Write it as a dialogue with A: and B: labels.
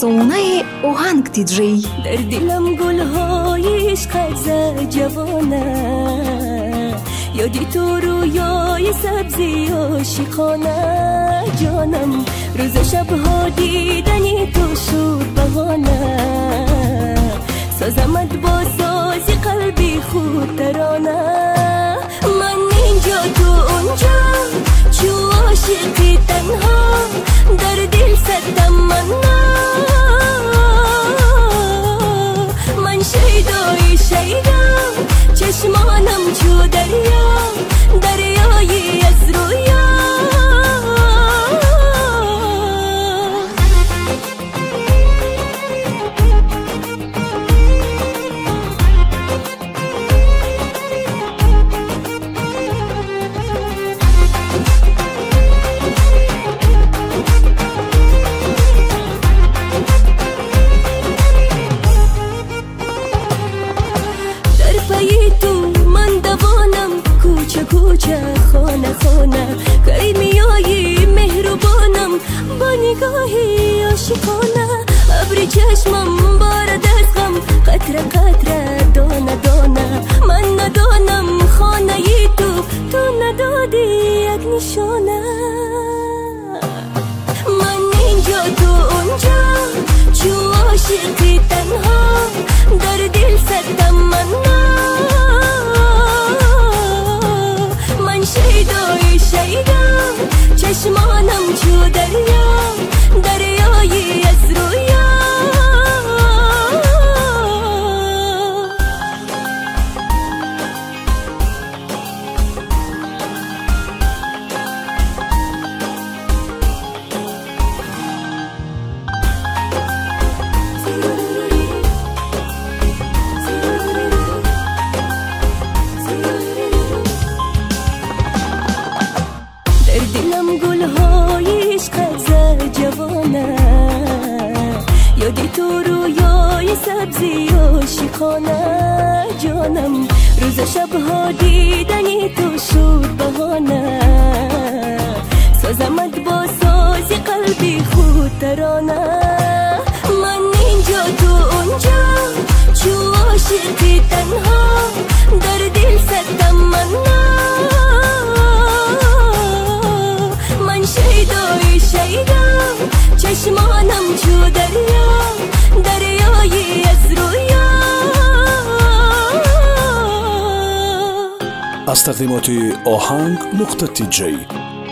A: افسانه آهنگ دیجی.
B: در دلم گل‌های عشقت زد جوانه، یادی تو رویای سبزی عاشقانه. جانم روز شب‌ها دیدنی تو شد بهانه، سازمت با سازی قلبی خود ترانه. من اینجا تو اونجا چو عاشقی تنها، در دل صد تمنا. من شیدای شیدا، چشمانم چو دریا، دریایی از رویا. کوچه خانه خانه کی میایی مهربانم، با نگاهی عاشقانه. ابر چشمم بارد از غم، قطره قطره دانه دانه. من ندانم خانه ی تو ندادی یک نشانه. من اینجا تو اونجا چو عاشقی تنها، در دل صد تمنا. شیدای شیدا، چشمانم چو دریا، دریایی از رویا. دلم گل‌های عشقت زد جوانه، یادی تو رویای سبزی عاشقانه. جانم روز شب‌ها دیدنی تو شد بهانه، سازمت با سازی قلبی خود ترانه. من اینجا تو اونجا چو عاشقی تنها، در دل صد تمنا. شیدای شیدا، چشمانم چو دریا، دریایی از رویا.
C: از تقدیمات آهنگ نقطه تیجی